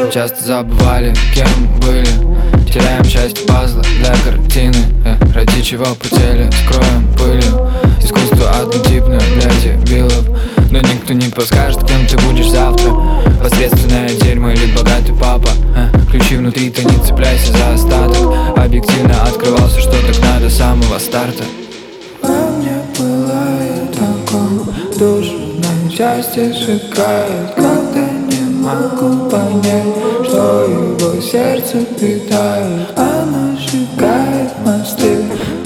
часто забывали, кем были. Теряем часть пазла для картины, ради чего потели, скроем пылью. Искусство однотипное для дебилов, но никто не подскажет, кем ты будешь завтра. Посредственное дерьмо или богатый папа. Ключи внутри, ты не цепляйся за остаток. Объективно открывался, что так надо с самого старта. Во мне пылает огонь, душной части сжигает, когда не могу понять, что его сердце питает. Оно сжигает мосты,